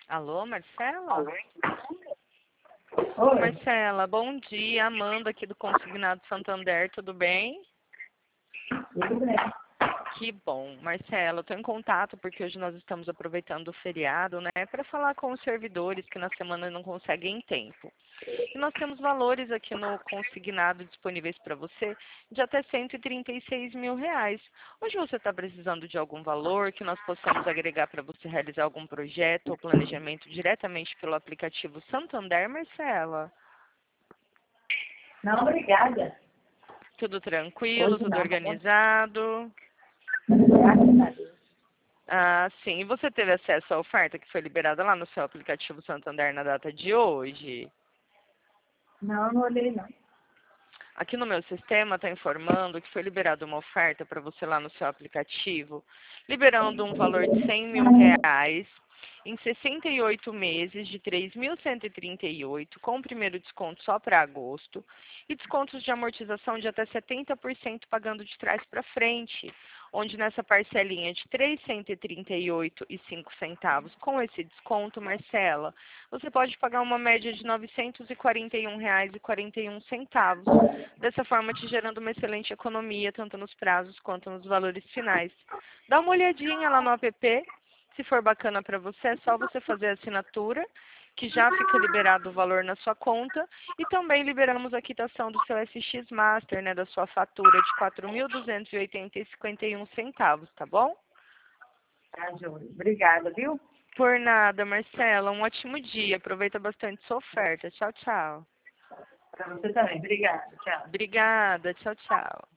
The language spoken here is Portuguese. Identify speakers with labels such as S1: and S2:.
S1: Alô, Marcela?
S2: Oi,
S1: Marcela, bom dia. Amanda aqui do Consignado Santander, tudo bem?
S2: tudo bem.
S1: Que bom. Marcela, eu estou em contato porque hoje nós estamos aproveitando o feriado, né, para falar com os servidores que na semana não conseguem tempo. E nós temos valores aqui no consignado disponíveis para você de até R$ 136.000. Hoje você está precisando de algum valor que nós possamos agregar para você realizar algum projeto ou planejamento diretamente pelo aplicativo Santander, Marcela?
S2: Não, obrigada.
S1: Tudo tranquilo,
S2: Hoje
S1: tudo
S2: não, tá bom?
S1: organizado?
S2: Graças a Deus.
S1: Ah, sim. E você teve acesso à oferta que foi liberada lá no seu aplicativo Santander na data de hoje?
S2: Não, não olhei não.
S1: Aqui no meu sistema está informando que foi liberada uma oferta para você lá no seu aplicativo, liberando um valor de R$ 100.000 em 68 meses de 3.138, com o primeiro desconto só para agosto, e descontos de amortização de até 70% pagando de trás para frente, onde nessa parcelinha de 338,05 com esse desconto, Marcela, você pode pagar uma média de R$ 941,41, dessa forma te gerando uma excelente economia, tanto nos prazos quanto nos valores finais. Dá uma olhadinha lá no app, se for bacana para você, é só você fazer a assinatura, que já fica liberado o valor na sua conta, e também liberamos a quitação do seu SX Master, né, da sua fatura de R$ 4.280,51, tá bom?
S2: Tá, Júlio. Obrigada, viu?
S1: Por nada, Marcela. Um ótimo dia. Aproveita bastante sua oferta. Tchau, tchau.
S2: Pra você também. Obrigada. Tchau.
S1: Obrigada. Tchau, tchau.